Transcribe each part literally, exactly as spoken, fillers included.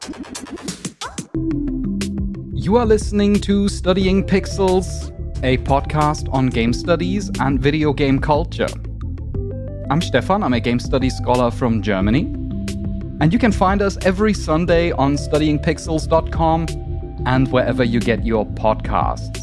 You are listening to Studying Pixels, a podcast on game studies and video game culture. I'm Stefan, I'm a game studies scholar from Germany. And you can find us every Sunday on studying pixels dot com and wherever you get your podcasts.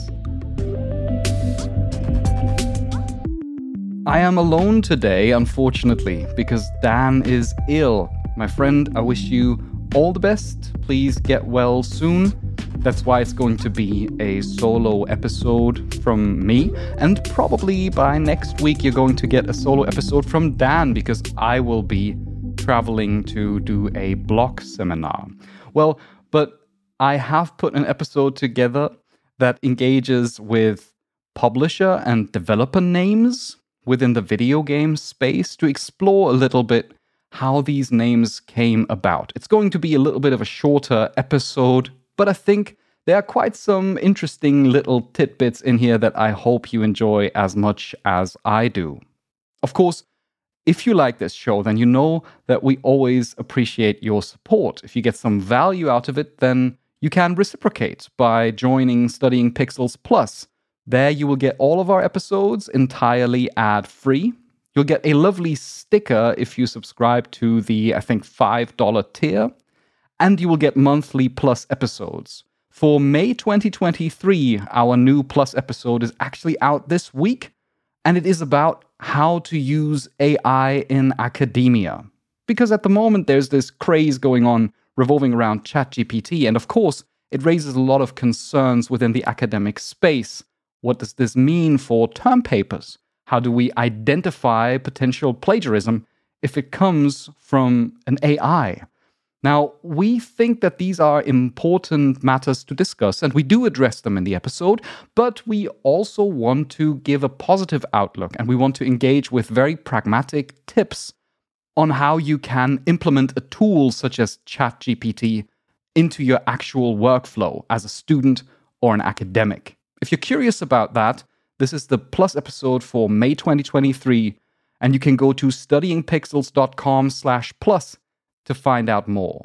I am alone today, unfortunately, because Dan is ill. My friend, I wish you all the best. Please get well soon. That's why it's going to be a solo episode from me. And probably by next week, you're going to get a solo episode from Dan, because I will be traveling to do a block seminar. Well, but I have put an episode together that engages with publisher and developer names within the video game space to explore a little bit how these names came about. It's going to be a little bit of a shorter episode, but I think there are quite some interesting little tidbits in here that I hope you enjoy as much as I do. Of course, if you like this show, then you know that we always appreciate your support. If you get some value out of it, then you can reciprocate by joining Studying Pixels Plus. There you will get all of our episodes entirely ad-free. You'll get a lovely sticker if you subscribe to the, I think, five dollars tier. And you will get monthly Plus episodes. For May twenty twenty-three, our new Plus episode is actually out this week. And it is about how to use A I in academia. Because at the moment, there's this craze going on revolving around ChatGPT. And of course, it raises a lot of concerns within the academic space. What does this mean for term papers? How do we identify potential plagiarism if it comes from an A I? Now, we think that these are important matters to discuss, and we do address them in the episode, but we also want to give a positive outlook, and we want to engage with very pragmatic tips on how you can implement a tool such as ChatGPT into your actual workflow as a student or an academic. If you're curious about that, this is the Plus episode for May twenty twenty-three, and you can go to studying pixels dot com slash plus to find out more.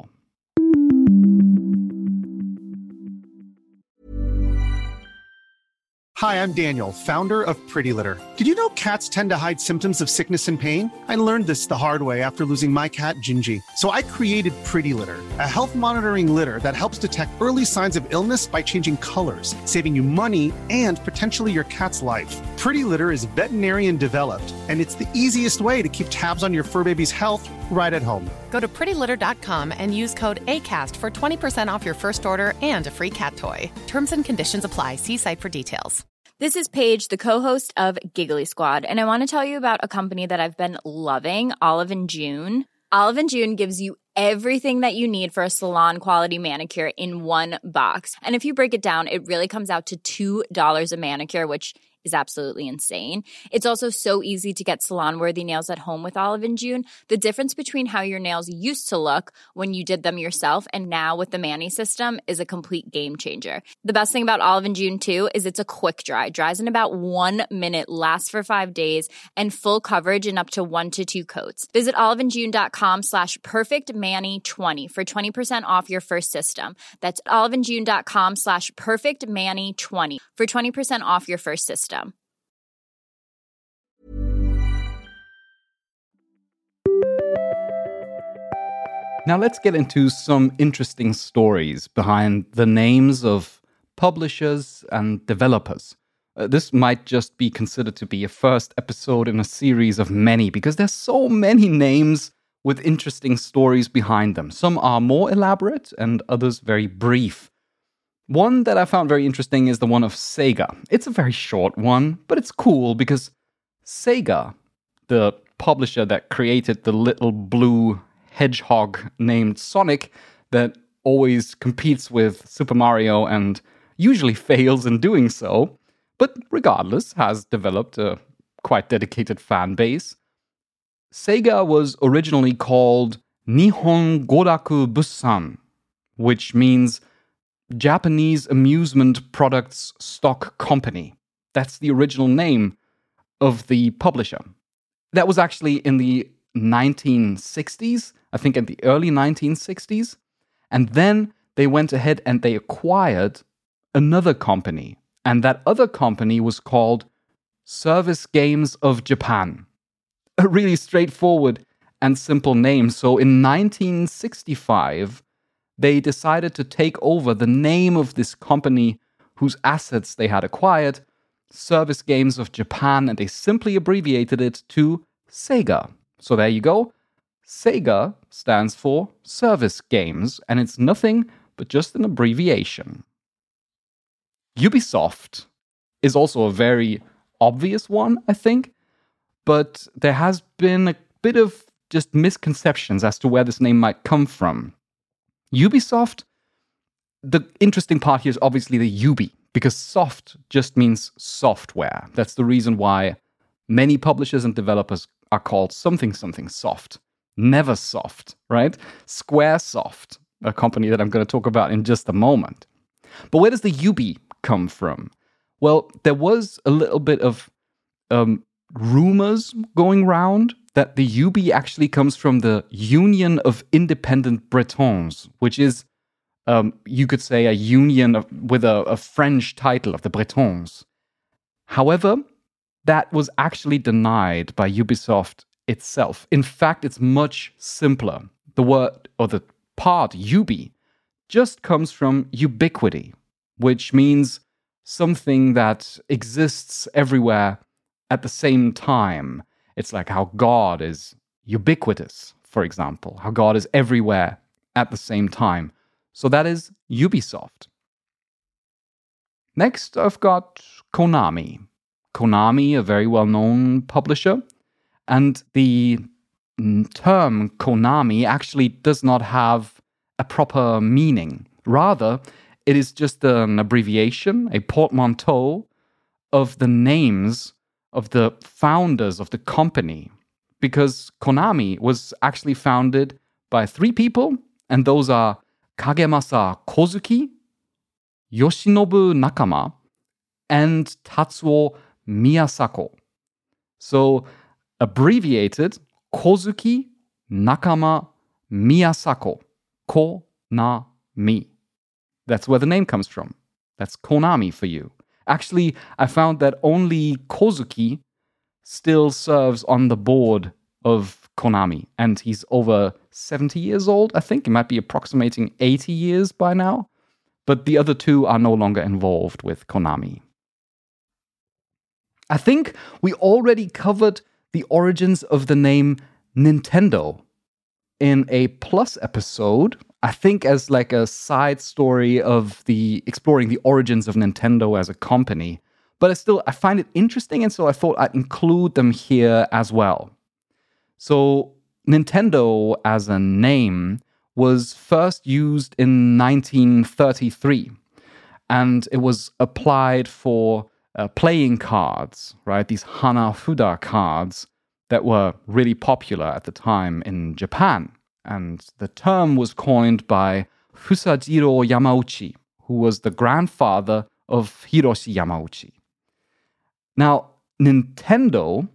Hi, I'm Daniel, founder of Pretty Litter. Did you know cats tend to hide symptoms of sickness and pain? I learned this the hard way after losing my cat, Gingy. So I created Pretty Litter, a health monitoring litter that helps detect early signs of illness by changing colors, saving you money and potentially your cat's life. Pretty Litter is veterinarian developed, and it's the easiest way to keep tabs on your fur baby's health right at home. Go to pretty litter dot com and use code ACAST for twenty percent off your first order and a free cat toy. Terms and conditions apply. See site for details. This is Paige, the co-host of Giggly Squad, and I want to tell you about a company that I've been loving, Olive and June. Olive and June gives you everything that you need for a salon-quality manicure in one box. And if you break it down, it really comes out to two dollars a manicure, which is absolutely insane. It's also so easy to get salon-worthy nails at home with Olive and June. The difference between how your nails used to look when you did them yourself and now with the Mani system is a complete game changer. The best thing about Olive and June, too, is it's a quick dry. Dries in about one minute, lasts for five days, and full coverage in up to one to two coats. Visit olive and june dot com slash perfect mani twenty for twenty percent off your first system. That's olive and june dot com slash perfect mani twenty for twenty percent off your first system. Now let's get into some interesting stories behind the names of publishers and developers. Uh, this might just be considered to be a first episode in a series of many, because there's so many names with interesting stories behind them. Some are more elaborate and others very brief. One that I found very interesting is the one of Sega. It's a very short one, but it's cool because Sega, the publisher that created the little blue hedgehog named Sonic that always competes with Super Mario and usually fails in doing so, but regardless has developed a quite dedicated fan base. Sega was originally called Nihon Goraku Bussan, which means Japanese Amusement Products Stock Company. That's the original name of the publisher. That was actually in the nineteen sixties, I think in the early nineteen sixties. And then they went ahead and they acquired another company. And that other company was called Service Games of Japan. A really straightforward and simple name. So in nineteen sixty-five, they decided to take over the name of this company whose assets they had acquired, Service Games of Japan, and they simply abbreviated it to Sega. So there you go. Sega stands for Service Games, and it's nothing but just an abbreviation. Ubisoft is also a very obvious one, I think, but there has been a bit of just misconceptions as to where this name might come from. Ubisoft, the interesting part here is obviously the Ubi, because soft just means software. That's the reason why many publishers and developers are called something something soft. Neversoft, right? Squaresoft, a company that I'm going to talk about in just a moment. But where does the Ubi come from? Well, there was a little bit of um, rumors going round that the Ubi actually comes from the Union of Independent Bretons, which is, um, you could say, a union of, with a, a French title of the Bretons. However, that was actually denied by Ubisoft itself. In fact, it's much simpler. The word, or the part, Ubi, just comes from ubiquity, which means something that exists everywhere at the same time. It's like how God is ubiquitous, for example, how God is everywhere at the same time. So that is Ubisoft. Next, I've got Konami. Konami, a very well-known publisher. And the term Konami actually does not have a proper meaning. Rather, it is just an abbreviation, a portmanteau of the names of the founders of the company. Because Konami was actually founded by three people, and those are Kagemasa Kozuki, Yoshinobu Nakama, and Tatsuo Miyasako. So, abbreviated, Kozuki, Nakama, Miyasako. Konami. That's where the name comes from. That's Konami for you. Actually, I found that only Kozuki still serves on the board of Konami, and he's over seventy years old, I think. He might be approximating eighty years by now. But the other two are no longer involved with Konami. I think we already covered the origins of the name Nintendo in a Plus episode, I think as like a side story of the exploring the origins of Nintendo as a company. But I still, I find it interesting, and so I thought I'd include them here as well. So Nintendo as a name was first used in nineteen thirty-three, and it was applied for uh, playing cards, right? These Hanafuda cards that were really popular at the time in Japan. And the term was coined by Fusajiro Yamauchi, who was the grandfather of Hiroshi Yamauchi. Now, Nintendo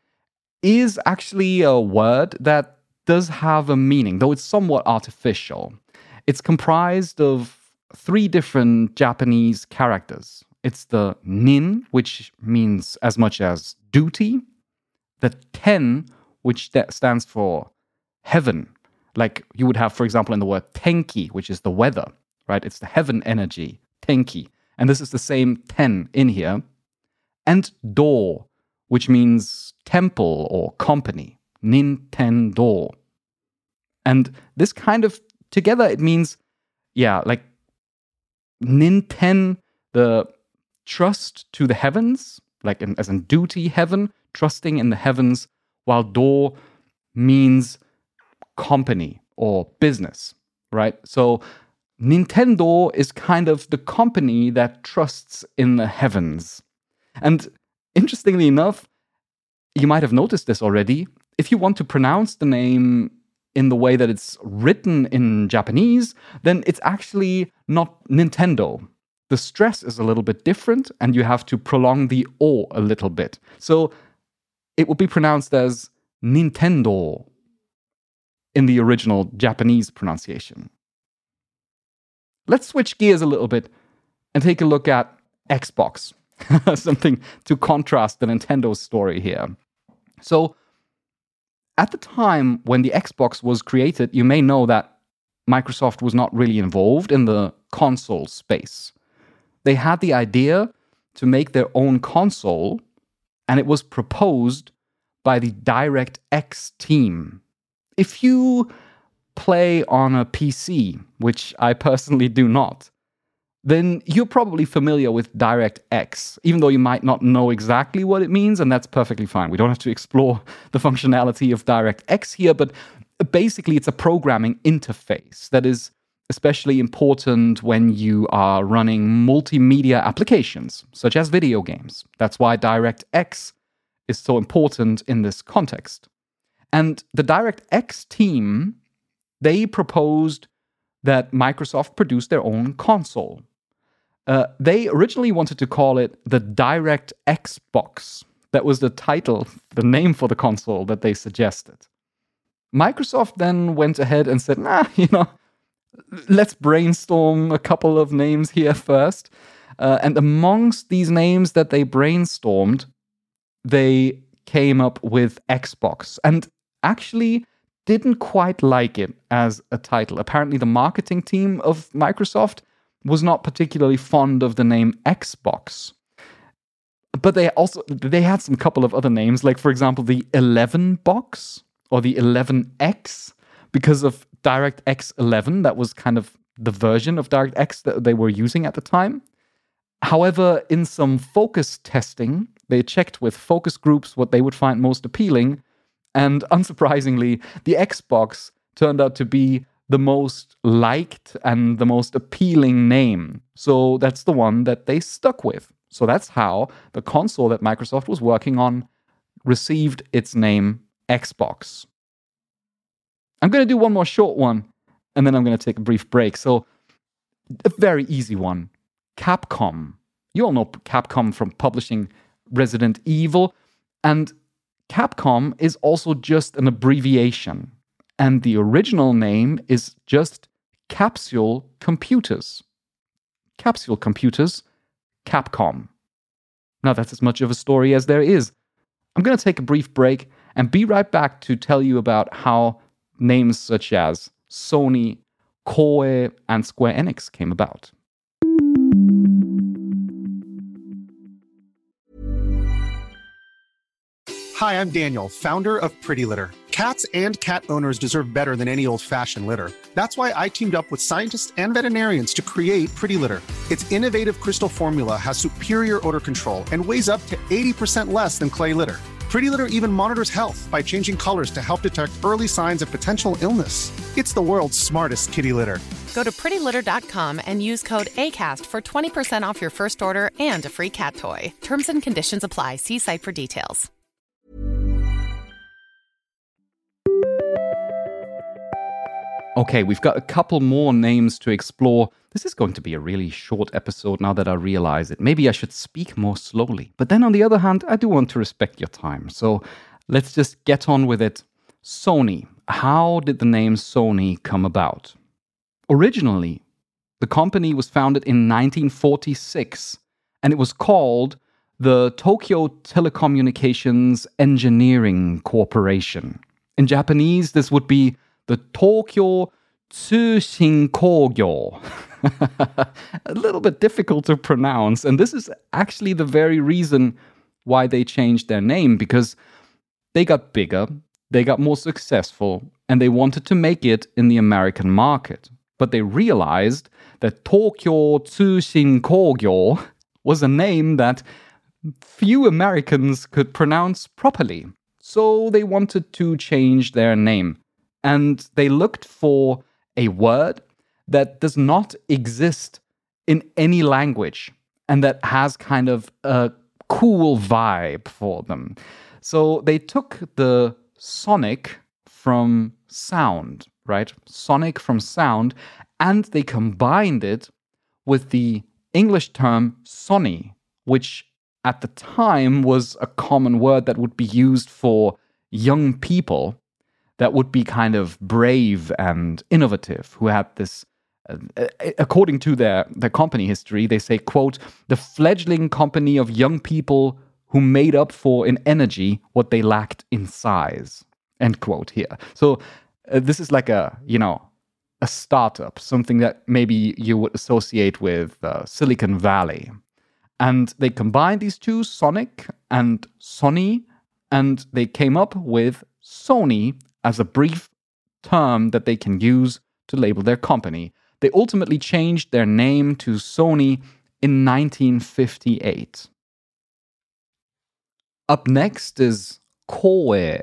is actually a word that does have a meaning, though it's somewhat artificial. It's comprised of three different Japanese characters. It's the nin, which means as much as duty, the ten, which stands for heaven. Like you would have, for example, in the word tenki, which is the weather, right? It's the heaven energy, tenki. And this is the same ten in here. And do, which means temple or company, Nintendo. And this kind of, together it means, yeah, like Ninten, the trust to the heavens, like in, as in duty, heaven, trusting in the heavens, while do means company or business, right? So Nintendo is kind of the company that trusts in the heavens. And interestingly enough, you might have noticed this already. If you want to pronounce the name in the way that it's written in Japanese, then it's actually not Nintendo. The stress is a little bit different, and you have to prolong the O a little bit. So it would be pronounced as Nintendo in the original Japanese pronunciation. let's switch gears a little bit and take a look at Xbox. Something to contrast the Nintendo story here. So, at the time when the Xbox was created, you may know that Microsoft was not really involved in the console space. They had the idea to make their own console, and it was proposed by the DirectX team. If you play on a P C, which I personally do not, then you're probably familiar with DirectX, even though you might not know exactly what it means, and that's perfectly fine. We don't have to explore the functionality of DirectX here, but basically it's a programming interface that is especially important when you are running multimedia applications, such as video games. That's why DirectX is so important in this context. And the DirectX team, they proposed that Microsoft produce their own console. Uh, they originally wanted to call it the DirectX Box. That was the title, the name for the console that they suggested. Microsoft then went ahead and said, nah, you know, let's brainstorm a couple of names here first. Uh, and amongst these names that they brainstormed, they came up with Xbox. And actually didn't quite like it as a title. Apparently the marketing team of Microsoft was not particularly fond of the name Xbox. But they also they had some couple of other names, like for example the eleven box or the eleven X, because of DirectX eleven. That was kind of the version of DirectX that they were using at the time. However, in some focus testing, they checked with focus groups what they would find most appealing. And unsurprisingly, the Xbox turned out to be the most liked and the most appealing name. So that's the one that they stuck with. So that's how the console that Microsoft was working on received its name Xbox. I'm going to do one more short one, and then I'm going to take a brief break. So a very easy one. Capcom. You all know Capcom from publishing Resident Evil. And Capcom is also just an abbreviation, and the original name is just Capsule Computers. Capsule Computers, Capcom. Now that's as much of a story as there is. I'm going to take a brief break and be right back to tell you about how names such as Sony, Koei, and Square Enix came about. Hi, I'm Daniel, founder of Pretty Litter. Cats and cat owners deserve better than any old-fashioned litter. That's why I teamed up with scientists and veterinarians to create Pretty Litter. Its innovative crystal formula has superior odor control and weighs up to eighty percent less than clay litter. Pretty Litter even monitors health by changing colors to help detect early signs of potential illness. It's the world's smartest kitty litter. Go to pretty litter dot com and use code ACAST for twenty percent off your first order and a free cat toy. Terms and conditions apply. See site for details. Okay, we've got a couple more names to explore. This is going to be a really short episode now that I realize it. Maybe I should speak more slowly. But then on the other hand, I do want to respect your time. So let's just get on with it. Sony. How did the name Sony come about? Originally, the company was founded in nineteen forty-six, and it was called the Tokyo Telecommunications Engineering Corporation. In Japanese, this would be the Tokyo Tsushin Kogyo. A little bit difficult to pronounce, and this is actually the very reason why they changed their name, because they got bigger, they got more successful, and they wanted to make it in the American market. But they realized that Tokyo Tsushin Kogyo was a name that few Americans could pronounce properly. So they wanted to change their name. And they looked for a word that does not exist in any language and that has kind of a cool vibe for them. So they took the sonic from sound, right? Sonic from sound, and they combined it with the English term Sonny, which at the time was a common word that would be used for young people that would be kind of brave and innovative, who had this uh, according to their, their company history, they say, quote, the fledgling company of young people who made up for in energy what they lacked in size, end quote here. So uh, this is like a, you know, a startup, something that maybe you would associate with uh, Silicon Valley. And they combined these two, Sonic and Sony, and they came up with Sony as a brief term that they can use to label their company. They ultimately changed their name to Sony in nineteen fifty-eight. Up next is Koei.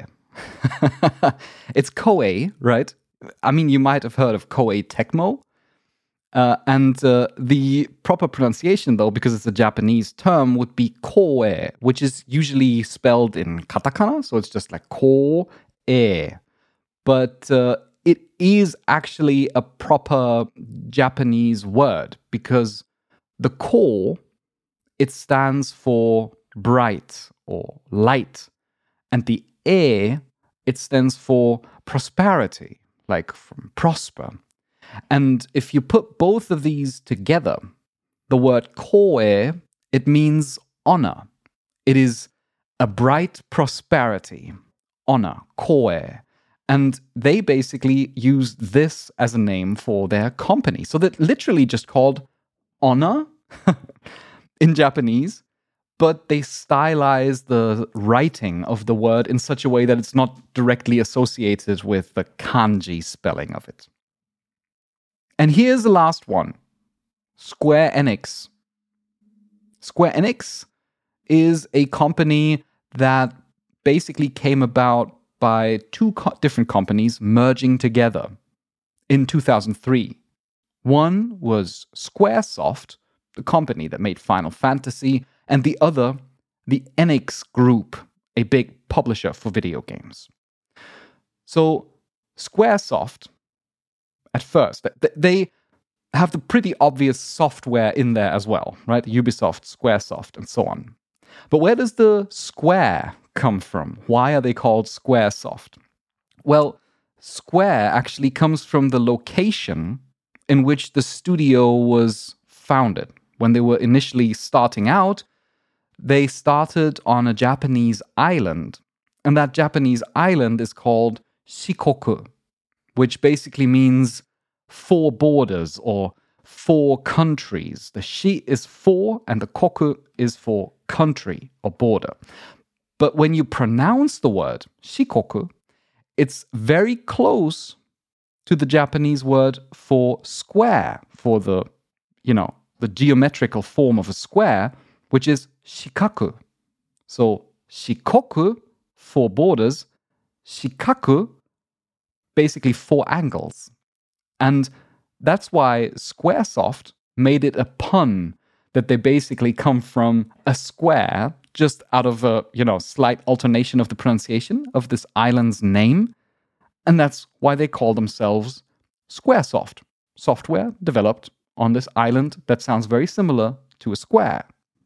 It's Koei, right? I mean, you might have heard of Koei Tecmo. Uh, and uh, the proper pronunciation, though, because it's a Japanese term, would be Koei, which is usually spelled in katakana, so it's just like Koei. But uh, it is actually a proper Japanese word, because the Ko, it stands for bright or light, and the E, it stands for prosperity, like from prosper. And if you put both of these together, the word koe, it means honor. It is a bright prosperity, honor, koe. And they basically used this as a name for their company. So that literally just called honor in Japanese, but they stylized the writing of the word in such a way that it's not directly associated with the kanji spelling of it. And here's the last one, Square Enix. Square Enix is a company that basically came about by two co- different companies merging together in two thousand three. One was Squaresoft, the company that made Final Fantasy, and the other, the Enix Group, a big publisher for video games. So Squaresoft, at first, they have the pretty obvious software in there as well, right? Ubisoft, Squaresoft, and so on. But where does the Square come from? Why are they called Squaresoft? Well, Square actually comes from the location in which the studio was founded. When they were initially starting out, they started on a Japanese island, and that Japanese island is called Shikoku, which basically means four borders or four countries. The shi is four and the koku is for country or border. But when you pronounce the word shikoku, it's very close to the Japanese word for square, for the, you know, the geometrical form of a square, which is shikaku. So shikoku, four borders, shikaku, basically four angles. And that's why Squaresoft made it a pun that they basically come from a square, just out of a, you know, slight alternation of the pronunciation of this island's name. And that's why they call themselves Squaresoft, software developed on this island that sounds very similar to a square.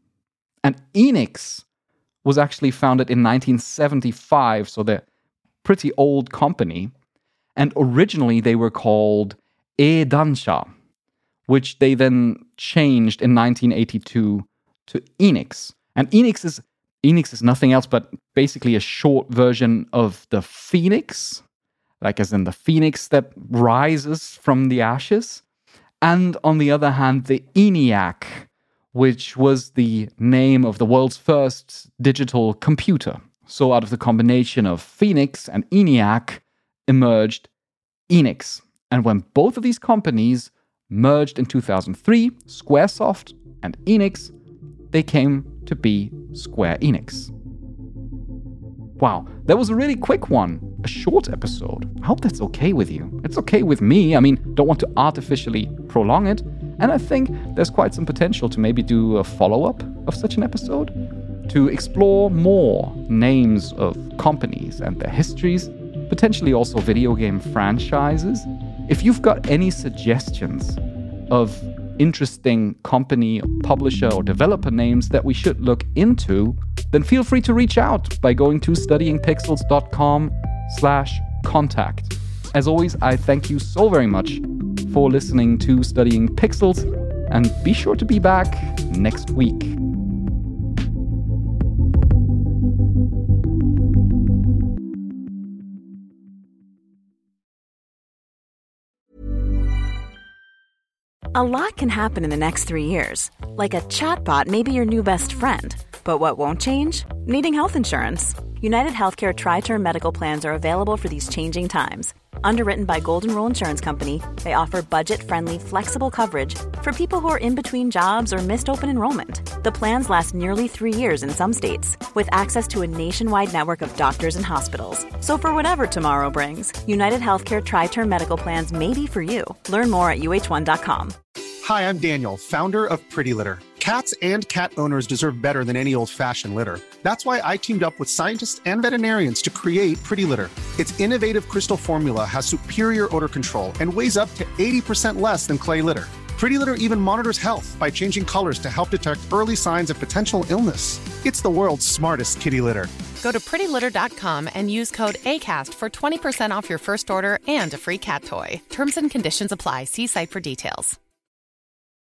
And Enix was actually founded in nineteen seventy-five, so they're a pretty old company. And originally they were called Eidansha, which they then changed in nineteen eighty-two to Enix. And Enix is Enix is nothing else but basically a short version of the Phoenix, like as in the phoenix that rises from the ashes. And on the other hand, the ENIAC, which was the name of the world's first digital computer. So out of the combination of Phoenix and ENIAC emerged Enix. And when both of these companies merged in two thousand three, Squaresoft and Enix, they came to be Square Enix. Wow, that was a really quick one, a short episode. I hope that's okay with you. It's okay with me. I mean, don't want to artificially prolong it. And I think there's quite some potential to maybe do a follow-up of such an episode, to explore more names of companies and their histories, potentially also video game franchises. If you've got any suggestions of interesting company, publisher, or developer names that we should look into, then feel free to reach out by going to studyingpixels.com slash contact. As always, I thank you so very much for listening to Studying Pixels, and be sure to be back next week. A lot can happen in the next three years. Like a chatbot may be your new best friend. But what won't change? Needing health insurance. United Healthcare Tri-Term Medical Plans are available for these changing times. Underwritten by Golden Rule Insurance Company, they offer budget-friendly, flexible coverage for people who are in between jobs or missed open enrollment. The plans last nearly three years in some states, with access to a nationwide network of doctors and hospitals. So for whatever tomorrow brings, United Healthcare Tri-Term Medical Plans may be for you. Learn more at U H one dot com. Hi, I'm Daniel, founder of Pretty Litter. Cats and cat owners deserve better than any old-fashioned litter. That's why I teamed up with scientists and veterinarians to create Pretty Litter. Its innovative crystal formula has superior odor control and weighs up to eighty percent less than clay litter. Pretty Litter even monitors health by changing colors to help detect early signs of potential illness. It's the world's smartest kitty litter. Go to pretty litter dot com and use code ACAST for twenty percent off your first order and a free cat toy. Terms and conditions apply. See site for details.